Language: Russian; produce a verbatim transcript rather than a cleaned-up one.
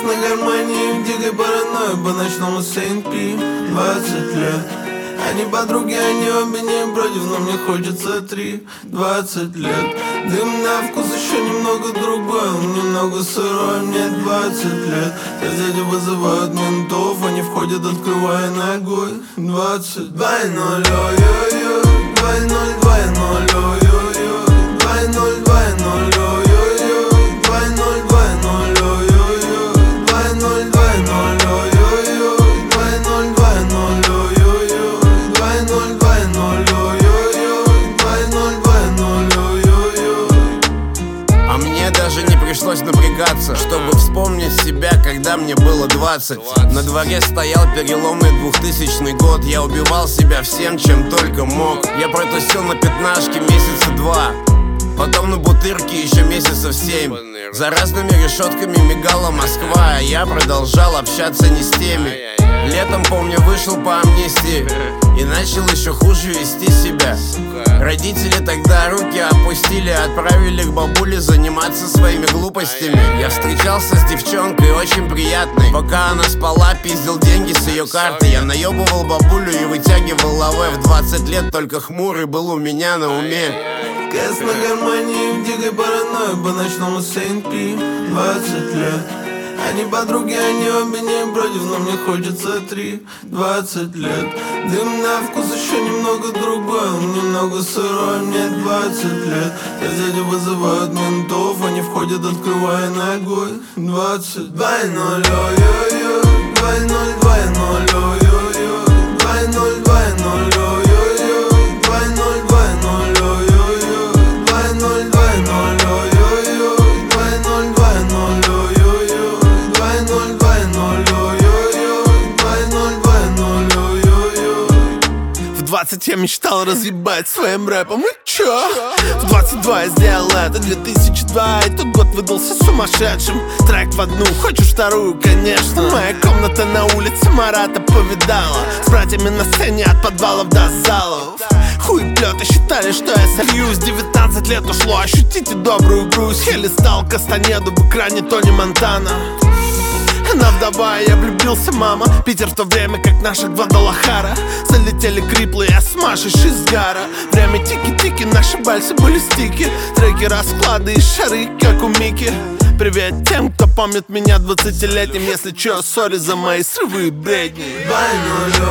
Кэс на гармонии, в дикой паранойи, по ночному Сейнт-Пи. Двадцать лет. Они подруги, они обе не против, но мне хочется три. Двадцать лет. Дым на вкус еще немного другой, он немного сырой, мне двадцать лет. Соседи вызывают ментов, они входят, открывая ногой. Двадцать. Два ноль, ой-ой-ой. Два ноль, два ноль, ой-ой-ой. Два ноль, два ноль, ой-ой-ой. Два ноль, два ноль, ой-ой-ой. Два ноль, два ноль, ой-ой-ой. Два ноль, два ноль, ой-ой-ой. Два ноль, два ноль, ой-ой-ой. Два ноль, два ноль, ой-ой-ой. А мне даже не пришлось напрягаться, чтобы вспомнить себя, когда мне было двадцать. На дворе стоял переломный двухтысячный год. Я убивал себя всем, чем только мог. Я протусил на пятнашке месяца два, потом на бутырке еще месяцев семь. За разными решетками мигала Москва, а я продолжал общаться не с теми. Летом, помню, вышел по амнистии и начал еще хуже вести себя. Родители тогда руки опустили, отправили к бабуле заниматься своими глупостями. Я встречался с девчонкой очень приятной. Пока она спала, пиздил деньги с ее карты. Я наебывал бабулю и вытягивал лаве. В двадцать лет только хмурый был у меня на уме. Кэс на гармонии, в дикой паранойи, по ночному Сейнт-Пи. Двадцать лет. Они подруги, они обе не против, но мне хочется три. Двадцать лет. Дым на вкус еще немного другой, он немного сырой, мне двадцать лет. Соседи вызывают ментов, они входят, открывая ногой. Двадцать. Два ноль, ой-ой-ой. Два ноль, два ноль, ой-ой-ой. Два ноль, два ноль, ой-ой-ой. Два ноль, два ноль, ой-ой-ой. Два ноль, два ноль, ой-ой-ой. Два ноль, два ноль, ой-ой-ой. Два ноль, два ноль, ой-ой-ой. Два ноль, два ноль, ой-ой-ой. В двадцать я мечтал разъебать своим рэпом, и чё? В двадцать два я сделал это, две тысячи два, и тот год выдался сумасшедшим. Трек в одну, хочешь вторую, конечно. Моя комната на улице Марата повидала, с братьями на сцене от подвалов до залов. Хуеплеты считали, что я сольюсь. Девятнадцать лет ушло, ощутите добрую грусть. Я листал Кастанеду в экране Тони Монтана. Она вдова, я влюбился, мама. Питер в то время, как наша Гвадалахара. Залетели криплы, я с Машей Шизгара. Время тики-тики, наши бальсы были стики. Треки, расклады и шары, как у Мики. Привет тем, кто помнит меня двадцатилетним. Если чё, сори за мои срывы и бредни. Два ноль,